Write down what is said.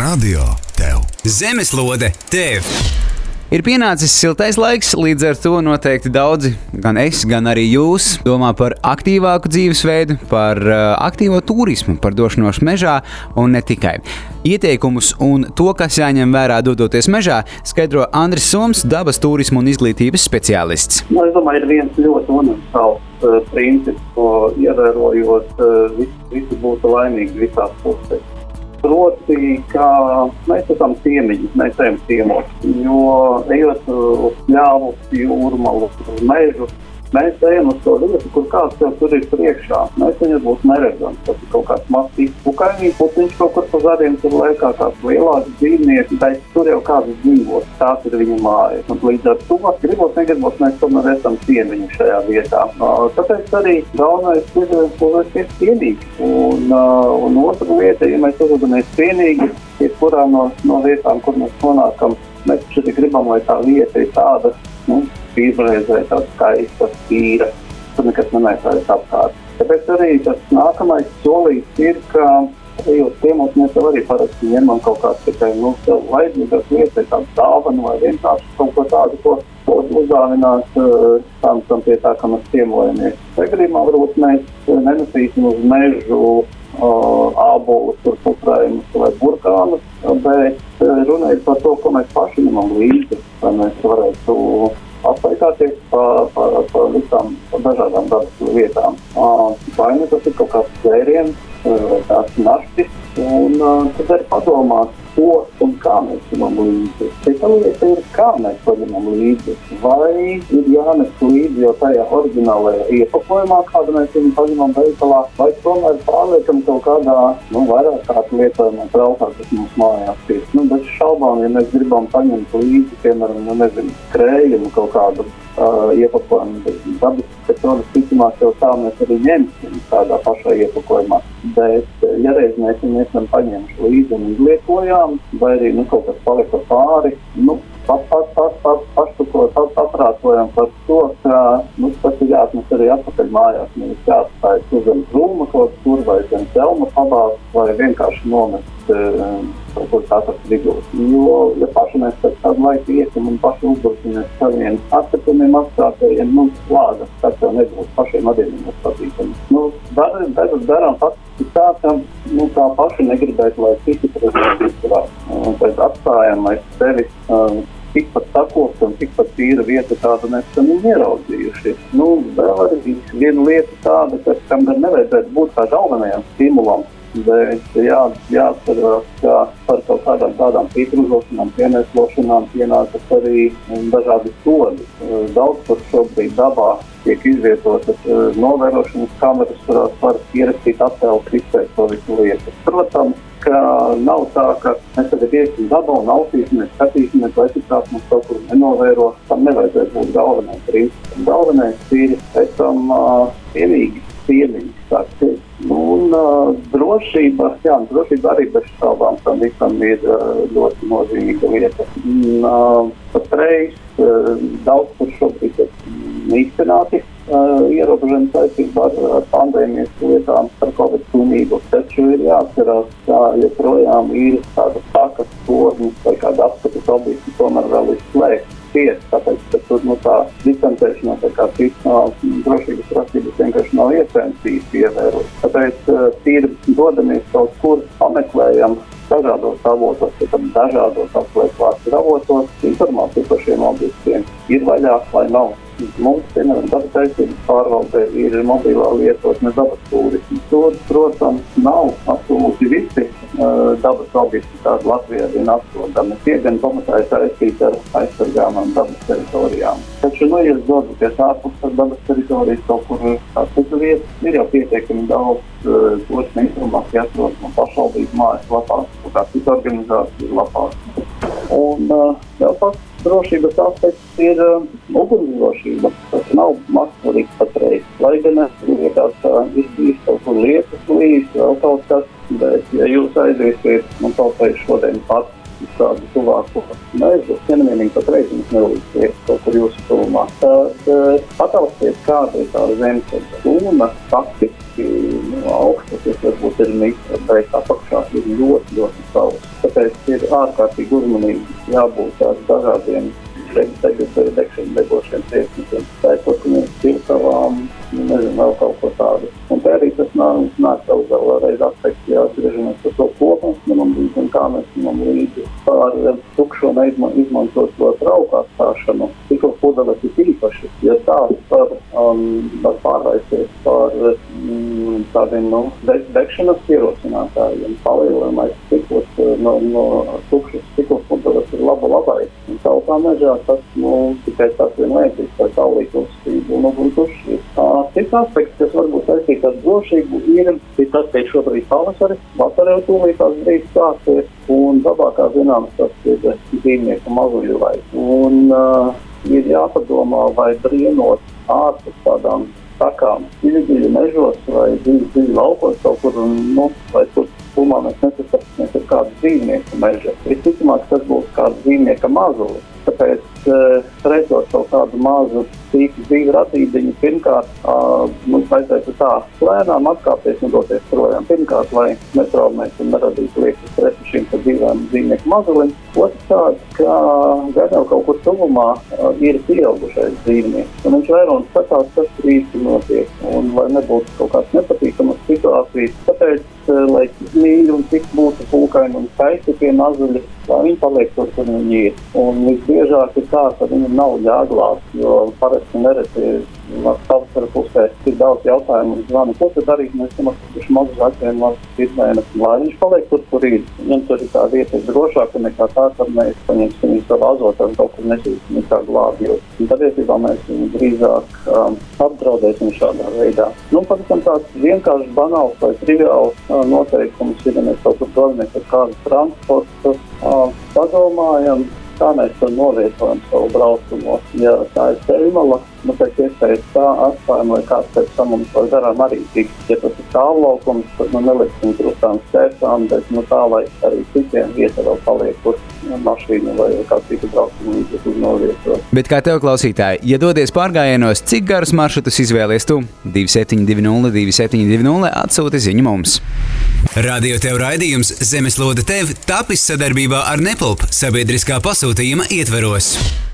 Radio tev. Zemeslode tev. Ir pienācis siltais laiks, līdz ar to noteikti daudzi, gan es, gan arī jūs, domā par aktīvāku dzīvesveidu, par aktīvo turismu, par došanos mežā un ne tikai. Ieteikumus un to, kas jāņem vērā dodoties mežā, skaidro Andris Soms, dabas turismu un izglītības speciālists. Es domāju, ir viens ļoti universāls princips, ko ievērojot, visi būtu laimīgi visās pusēs. Proti, ka mēs esam ciemiņi, mēs ejam ciemos, jo ejot uz pļāvus, jūrmalu, uz mežu, mēs ejam uz to vietu, kur kāds tev tur ir priekšā. Mēs viņu būs neredzam. Tas ir kaut kāds mazs izpukainīgs, viņš kaut kur pa zariem tur lēkā kāds lielāks dzīvnieks, bet tur jau kāds dzīvos, tās ir viņa mājas. Un līdz ar to, gribot, negribot, mēs tomēr esam ciemiņi šajā vietā. Tāpēc arī galvenais ir uzvesties cienīgi. Un otra lieta, ja mēs uzvedamies cienīgi, jebkurā no vietām, kur mēs nonākam, mēs šeit gribam, lai tā vieta ir tāda, pīzreizē tāda skaista, tīra, tur nekas nenēsājas apkārt. Tāpēc arī tas nākamais solīts ir, ka ejot ciemos mēs jau arī parasti ņemam kaut kāds tikai sev vajadzīgas lietas, tādu dāvanu vai vienkārši kaut ko tādu, ko uzdāvināt tam pie tā, ka mēs ciemojamies. Gadījumā varbūt mēs nenesīsim uz mežu ābolus, tur putrējumus vai burkānus, bet runājot par to, ko mēs paši ņemam līdzi, lai mēs varētu apsaikāties pa visām dažādām dabas vietām. Vai nu tas ir kaut kāds dzēriens, vai tās naštis, un tad arī padomāt, ko un kā mēs ņemam līdzi. Cita lieta ir, kā mēs paņemam līdzi. Vai ir jānes līdzi jau tajā oriģinālajā iepakojumā, kādu mēs viņu paņemam veikalā, vai tomēr pārliekam kaut kādā, vairāk kādu lietojumā traukā, kas mums mājās ir. Bez šaubām, ja mēs gribam paņemt līdzi, piemēram, skrējumu kaut kādu iepakojumu, dabas metodas ticamāk jau tā mēs arī ņemsim tādā pašā iepakojumā. Bet, ja reiz mēs esam paņēmuši līdzi un izlietojām, vai arī kaut kas palika pāri, paprātojam par to, ka tas ir jāatnes arī atpakaļ mājās. Nevis jāatstājas uz zem krūma kaut kur, vai zem celma pabāzt, vai vienkārši nomest kaut kur tātad vidūs. Jo, ja paši mēs pēc kādu laiku iesim un paši uzbursimies saviem atsakumiem, apstātējiem, slāga, tas jau nebūs pašiem adiem patīkami. Dažas darām faktiski tā, ka paši negribētu, lai citi prezidenti izturās. Pēc atstājam aiz sevi tikpat sakopt un tikpat tīra vieta tāda mēs esam ieraudzījuši. Vēl arī viena lieta tāda, ka kamēr nevajadzētu būt kā galvenajam stimulam, bet jāatcerās, ka par kaut kādām tādām pītrūzošanām, pienēslošanām pienākas arī dažādi sodi. Daudz par šobrīd dabā tiek izvietotas novērošanas kameras, kurās var ierakstīt attēlu, fiksēt to visu lietu. Protams, ka nav tā, ka mēs tagad iesim dabā un ausīsimies, skatīsimies, vai citāds mums kaut kur nenovēro. Tam nevajadzētu būt galvenais princips. Galvenais ir esam cienīgi, ciemiņi. Drošība arī bez šaubām tam visam ir ļoti nozīmīga lieta. Patreiz daudz kur šobrīd ir īstenāti ierobežojumi saistībā ar pandēmijas lietām, par Covid slimību. Taču ir jāatcerās, ka joprojām ir tāda sakas torņas vai kāda apskatas objekti tomēr vēl ir slēgts. Tāpēc, ka tur tā distancēšanās vai kā drošības prasības vienkārši nav iespējams īsti ievērot. Tāpēc tīri dodamies kaut kur, pameklējam dažādos avotos, dažādos apslēgvārdu avotos, informācija par šiem objektiem ir vaļā vai nav. Mums, piemēram, dabas aizsardzības pārvaldē ir mobilā lietotne dabas turismu. Tur, protams, nav absolūti visi dabas objekti, kādi Latvijā vien atrodami. Tie gan pamatā ir saistīti ar aizsargāmām dabas teritorijām. Taču, ja dodaties ārpus ar dabas teritorijas kaut kur citu vietu, ir jau pietiekami daudz turismu informācija atrodas no pašvaldību mājas lapās, kā citu organizāciju lapās. Un vēl pats drošības aspekts ir ugunsdrošība. Tas nav mazsvarīgs patreiz. Lai gan liekas, ka ir bijis kaut kur lietas līdz, vēl kaut kas, bet ja jūs aiziesiet, kaut vai šodien pats uz tādu tuvāku mežu, vienvienīgi patreiz jums nelīdzies kaut kur jūsu tuvumā. Tad pataustiet, kāda ir tā zemes un faktiski augsts, varbūt ir mitra, bet apakšā ir ļoti sauss. Tāpēc ir ārkārtīgi uzmanīgi jābūt ar dažādiem degšanu degošiem priekšmetiem. Tā ir turpinies piltavām, nezinu, vēl kaut ko tādu. Un te arī tas nāk vēlreiz aspekts, jāatgriežamies par to kopā, ņemam līdzi un kā mēs ņemam līdzi. Par tukšo neizmantot to trauku atstāšanu, tikko pudeles ir īpaši, ja tā var pārraisties par tādiem, degšanas ierosinātājiem, palielinājumais stikls, no tukšas stiklas pudeles ir labai. Un tautā mežā tas, tikai tas vienlaicīgs, lai saulīt uzstību un uguntuši. Cits aspekts, kas varbūt saistīt ar drošību, ir tas, ka ir šobrīd pavasaris, vasarā jau tūlītās drīz sāksies, un labākā zināms tas ir dzīvnieku mazuļu laiks. Un ir jāpadomā, vai brienot ārpus tādām takām, dziļi mežos vai dziļi laukos kaut kur, vai tur pulmā mēs nesastapsimies ar kādu dzīvnieku meža. Visticamāk, tas būs kāda dzīvnieka mazuli. Tāpēc, redzot kaut kādu mazu tīku dzīvi radīdiņu, pirmkārt, mums vajadzētu tā lēnām atkāpties un doties projām. Pirmkārt, lai netraumētu un neradītu liekas stresu šīm dzīvnieku mazulim. Otrkārt, ka gaidām kaut kur tuvumā ir pieaugušais dzīvnieks. Un viņš vairums skatās, kas īsti notiek. Un lai nebūtu kaut kāds nepatīkamas situācijas. Tāpēc, lai cik mīļi un cik būtu pulkaini un skaisti tie mazuļi, lai viņi paliek tur, kur viņi ir. Un visbiežāk ir tā, ka viņam nav jāglāb, jo parasti nereti pavasara pusē ir daudz jautājumu un zvanu, ko tad darīt, mēs esam atkuši mazu zaķēnu, mazu pirmēnu, lai viņš paliek tur, kur ir. Viņam tur ir tā vieta drošāka nekā tā, kad mēs paņemsim viņu savu azotu un kaut kur nesīsim kā glābjot. Un tad ietībā mēs viņu drīzāk apdraudēsim šādā veidā. Pavisam tāds vienkārši banāls vai triviāls noteikums ir, ja mēs kaut kur dodamies ar kādu transportu, padomājam, kā mēs to novietojam savu braucumu. Ja tā ir ceļmala, pēc iespējas tā atstājam, lai kāds pēc tam mums to garām arī tiks. Ja tas ir tāllaukums, tad neliksim krustām stērsām, bet tā, lai arī citiem vieta vēl paliek, kur mašīnu vai kā citu braucumu līdzekļu novietot. Bet kā tev, klausītāji, ja dodies pārgājienos, cik garus maršrutus izvēlies tu? 2720 2720 atsūti ziņu mums. Radio Tev raidījums Zemeslode Tev tapis sadarbībā ar Nepulp sabiedriskā pasūtījuma ietveros.